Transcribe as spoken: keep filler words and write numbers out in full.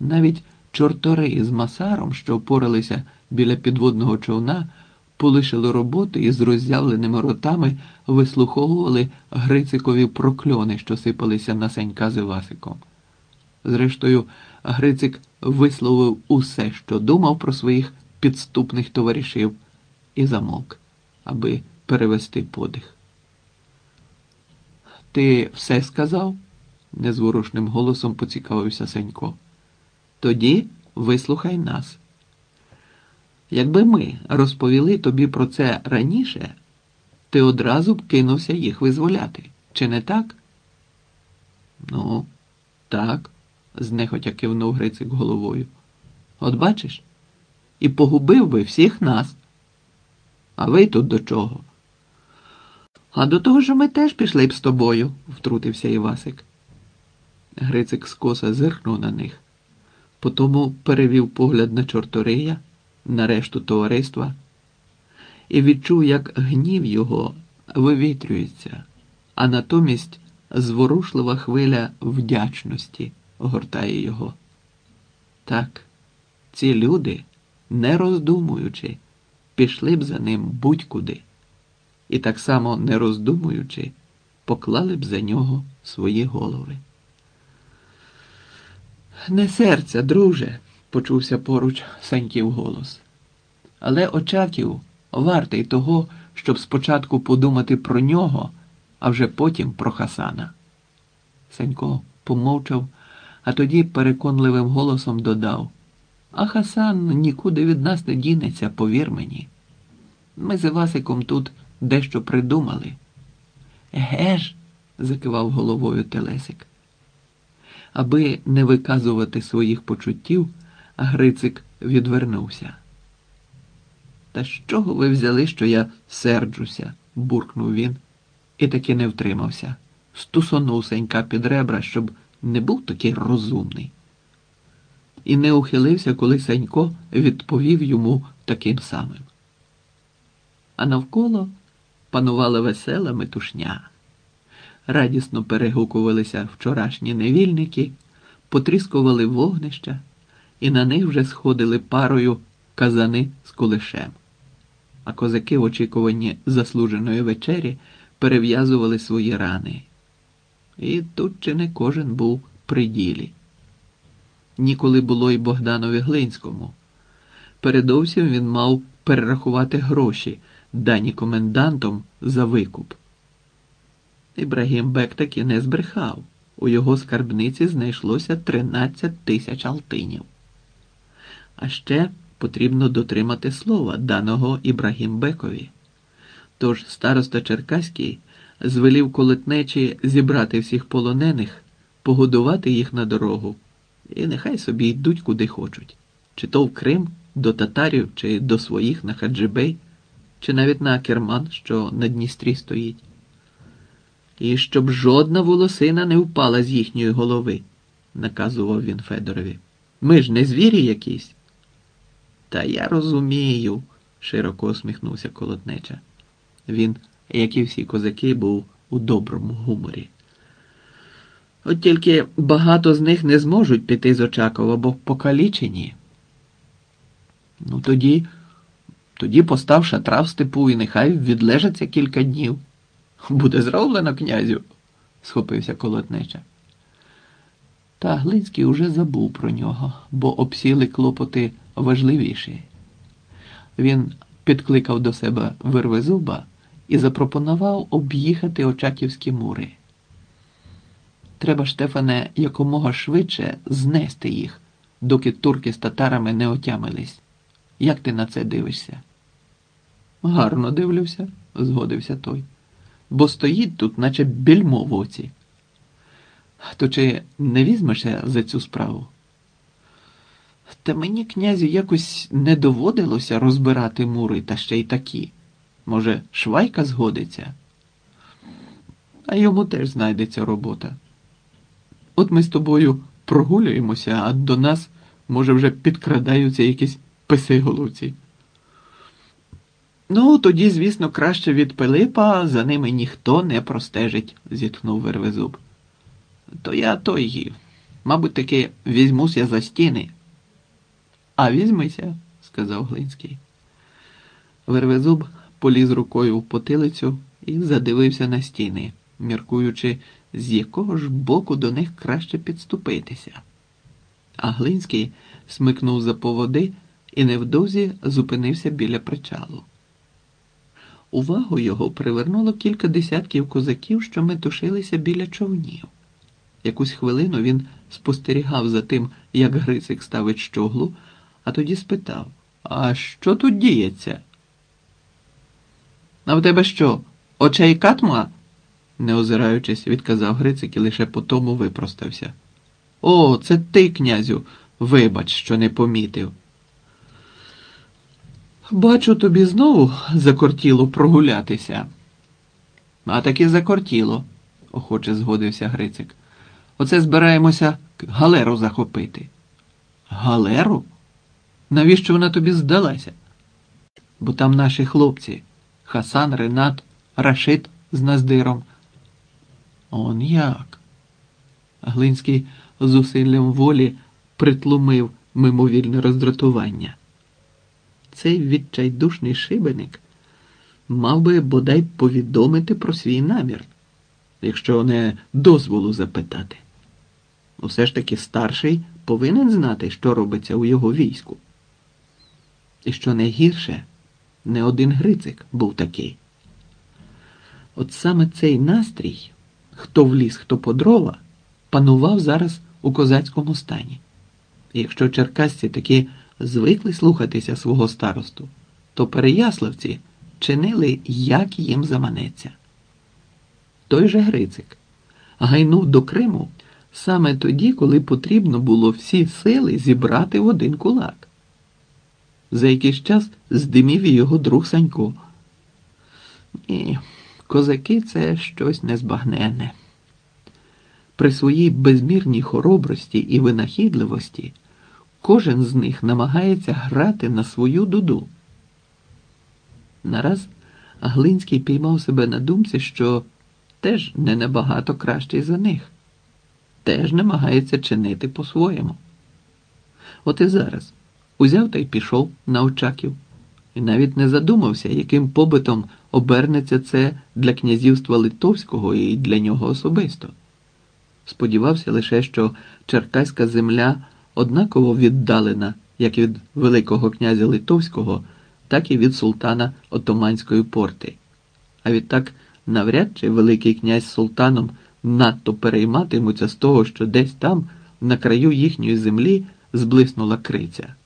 Навіть чортори з Масаром, що впоралися біля підводного човна, полишили роботи і з роззявленими ротами вислуховували Грицикові прокльони, що сипалися на Сенька з Івасиком. Зрештою, Грицик висловив усе, що думав про своїх підступних товаришів, і замовк, аби перевести подих. «Ти все сказав?» – незворушним голосом поцікавився Сенько. «Тоді вислухай нас. Якби ми розповіли тобі про це раніше, ти одразу б кинувся їх визволяти. Чи не так?» «Ну, так», – знехотя кивнув Грицик головою. «От бачиш? І погубив би всіх нас. А ви тут до чого?» «А до того, що ми теж пішли б з тобою», – втрутився Івасик. Грицик скоса зиркнув на них, потому перевів погляд на Чортория, на решту товариства, і відчув, як гнів його вивітрюється, а натомість зворушлива хвиля вдячності огортає його. Так, ці люди, не роздумуючи, пішли б за ним будь-куди, і так само, не роздумуючи, поклали б за нього свої голови. «Не серця, друже», – почувся поруч Сеньків голос. «Але Очаків вартий того, щоб спочатку подумати про нього, а вже потім про Хасана». Сенько помовчав, а тоді переконливим голосом додав: «А Хасан нікуди від нас не дінеться, повір мені. Ми з Івасиком тут дещо придумали». «Еге ж», – закивав головою Телесик. Аби не виказувати своїх почуттів, Грицик відвернувся. «Та з чого ви взяли, що я серджуся?» – буркнув він, і таки не втримався. Стусонув Сенька під ребра, щоб не був такий розумний. І не ухилився, коли Сенько відповів йому таким самим. А навколо панувала весела метушня. Радісно перегукувалися вчорашні невільники, потріскували вогнища, і на них вже сходили парою казани з кулешем. А козаки в очікуванні заслуженої вечері перев'язували свої рани. І тут чи не кожен був при ділі. Ніколи було й Богданові Глинському. Передовсім він мав перерахувати гроші, дані комендантом за викуп. Ібрагім Бек таки не збрехав. У його скарбниці знайшлося тринадцять тисяч алтинів. А ще потрібно дотримати слова, даного Ібрагім Бекові. Тож староста Черкаський звелів колотнечі зібрати всіх полонених, погодувати їх на дорогу, і нехай собі йдуть куди хочуть. Чи то в Крим, до татарів, чи до своїх на Хаджибей, чи навіть на Керман, що на Дністрі стоїть. І щоб жодна волосина не впала з їхньої голови, наказував він Федорові. Ми ж не звірі якісь. Та я розумію, широко усміхнувся колотнеча. Він, як і всі козаки, був у доброму гуморі. От тільки багато з них не зможуть піти з Очакова, бо покалічені. Ну тоді, тоді постав шатра в степу і нехай відлежаться кілька днів. Буде зроблено, князю, схопився колотнеча. Та Глинський уже забув про нього, бо обсіли клопоти важливіші. Він підкликав до себе Вервезуба і запропонував об'їхати Очаківські мури. Треба, Штефане, якомога швидше знести їх, доки турки з татарами не отямились. Як ти на це дивишся? Гарно дивлюся, згодився той. Бо стоїть тут, наче більмо в оці. То чи не візьмешся за цю справу? Та мені, князю, якось не доводилося розбирати мури, та ще й такі. Може, Швайка згодиться? А йому теж знайдеться робота. От ми з тобою прогулюємося, а до нас, може, вже підкрадаються якісь писиголовці. Ну, тоді, звісно, краще від Пилипа, за ними ніхто не простежить, зітхнув Вервезуб. То я той, Мабуть, таки візьмуся за стіни. А візьмися, сказав Глинський. Вервезуб поліз рукою в потилицю і задивився на стіни, міркуючи, з якого ж боку до них краще підступитися. А Глинський смикнув за поводи і невдовзі зупинився біля причалу. Увагу його привернуло кілька десятків козаків, що метушилися біля човнів. Якусь хвилину він спостерігав за тим, як Грицик ставить щоглу, а тоді спитав: «А що тут діється?» «А в тебе що, очей катма?» Не озираючись, відказав Грицик і лише потому випростався. «О, це ти, князю, вибач, що не помітив». «Бачу, тобі знову закортіло прогулятися». «А таки закортіло», – охоче згодився Грицик. «Оце збираємося галеру захопити». «Галеру? Навіщо вона тобі здалася?» «Бо там наші хлопці. Хасан, Ренат, Рашид з Наздиром». «Он як?» Глинський зусиллям волі притлумив мимовільне роздратування. Цей відчайдушний шибеник мав би бодай повідомити про свій намір, якщо не дозволу запитати. Усе ж таки старший повинен знати, що робиться у його війську. І що найгірше, не один Грицик був такий. От саме цей настрій, хто в ліс, хто по дрова, панував зараз у козацькому стані. І якщо черкасці таки звикли слухатися свого старосту, то переяславці чинили, як їм заманеться. Той же Грицик гайнув до Криму саме тоді, коли потрібно було всі сили зібрати в один кулак. За якийсь час здимів і його друг Санько. Ні, козаки – це щось незбагненне. При своїй безмірній хоробрості і винахідливості кожен з них намагається грати на свою дуду. Нараз Глинський піймав себе на думці, що теж не набагато кращий за них. Теж намагається чинити по-своєму. От і зараз узяв та й пішов на Очаків. І навіть не задумався, яким побитом обернеться це для князівства Литовського і для нього особисто. Сподівався лише, що черкаська земля однаково віддалена як від Великого князя Литовського, так і від султана Отоманської порти. А відтак навряд чи Великий князь з султаном надто перейматимуться з того, що десь там, на краю їхньої землі, зблиснула криця.